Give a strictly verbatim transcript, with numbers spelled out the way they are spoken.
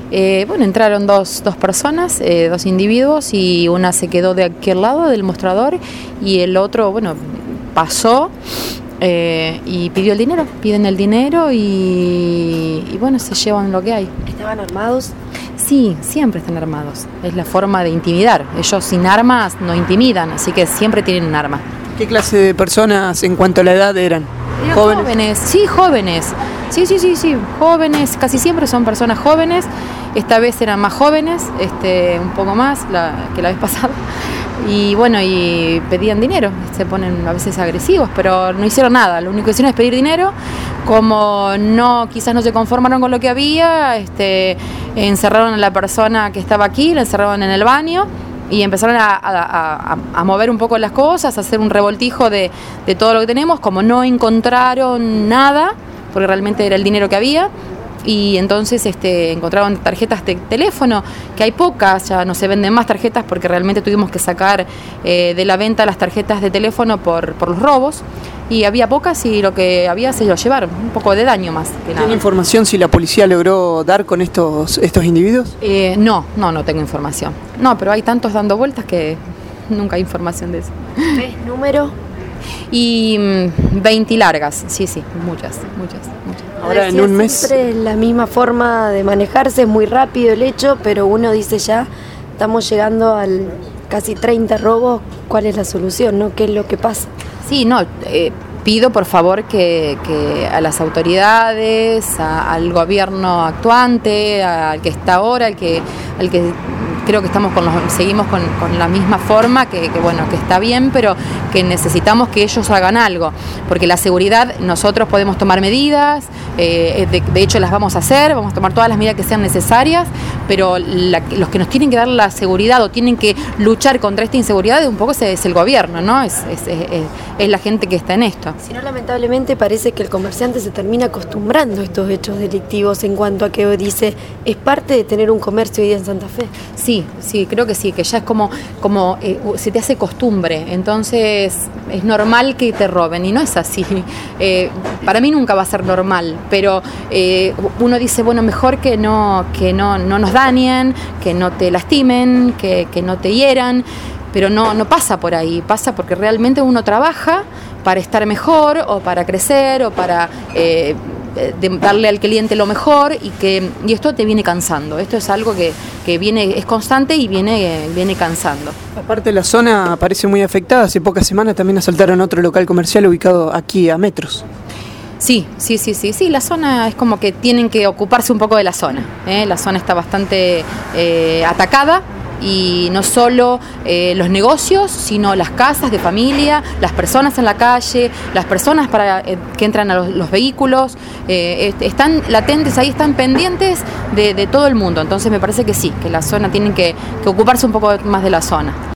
Eh, bueno, entraron dos, dos personas, eh, dos individuos, y una se quedó de aquel lado del mostrador y el otro, bueno, pasó eh, y pidió el dinero, piden el dinero y, y bueno, se llevan lo que hay. ¿Estaban armados? Sí, siempre están armados, es la forma de intimidar, ellos sin armas no intimidan, así que siempre tienen un arma. ¿Qué clase de personas en cuanto a la edad eran? Eran ¿Jóvenes? jóvenes, sí, jóvenes. Sí, sí, sí, sí, jóvenes, casi siempre son personas jóvenes. Esta vez eran más jóvenes, este, un poco más la, que la vez pasada. Y bueno, y pedían dinero, se ponen a veces agresivos, pero no hicieron nada. Lo único que hicieron es pedir dinero. Como no, quizás no se conformaron con lo que había, este, encerraron a la persona que estaba aquí, la encerraron en el baño. Y empezaron a, a, a, a mover un poco las cosas, a hacer un revoltijo de, de todo lo que tenemos. Como no encontraron nada, porque realmente era el dinero que había, y entonces este, encontraron tarjetas de teléfono, que hay pocas, ya no se venden más tarjetas porque realmente tuvimos que sacar eh, de la venta las tarjetas de teléfono por, por los robos, y había pocas y lo que había se lo llevaron, un poco de daño más que nada. ¿Tiene información si la policía logró dar con estos, estos individuos? Eh, no, no, no tengo información. No, pero hay tantos dando vueltas que nunca hay información de eso. ¿Ves número? Y mmm, veinte largas, sí, sí, muchas, muchas, muchas. Ahora en un mes. Siempre la misma forma de manejarse, es muy rápido el hecho, pero uno dice ya, estamos llegando al casi treinta robos, ¿cuál es la solución, no? ¿Qué es lo que pasa? Sí, no, eh, pido por favor que, que a las autoridades, a, al gobierno actuante, al que está ahora, al que, al que creo que estamos con los, seguimos con, con la misma forma, que, que bueno, que está bien, pero que necesitamos que ellos hagan algo, porque la seguridad, nosotros podemos tomar medidas, eh, de, de hecho las vamos a hacer, vamos a tomar todas las medidas que sean necesarias, pero la, los que nos tienen que dar la seguridad o tienen que luchar contra esta inseguridad un poco es, es el gobierno, ¿no? Es, es, es, es la gente que está en esto. Si no, lamentablemente parece que el comerciante se termina acostumbrando a estos hechos delictivos en cuanto a que dice, es parte de tener un comercio hoy día en Santa Fe. Sí, sí, creo que sí, que ya es como, como eh, se te hace costumbre, entonces es normal que te roben y no es así. Eh, para mí nunca va a ser normal, pero eh, uno dice, bueno, mejor que no, que no, no nos dañen, que no te lastimen, que, que no te hieran, pero no, no pasa por ahí, pasa porque realmente uno trabaja para estar mejor o para crecer o para eh, de darle al cliente lo mejor, y que y esto te viene cansando, esto es algo que, que viene, es constante y viene, viene cansando. Aparte la zona parece muy afectada, hace pocas semanas también asaltaron otro local comercial ubicado aquí a metros. Sí, sí, sí, sí, sí, la zona es como que tienen que ocuparse un poco de la zona, ¿eh? La zona está bastante eh, atacada. Y no solo eh, los negocios, sino las casas de familia, las personas en la calle, las personas para eh, que entran a los, los vehículos, eh, están latentes ahí, están pendientes de, de todo el mundo. Entonces me parece que sí, que la zona tienen que, que ocuparse un poco más de la zona.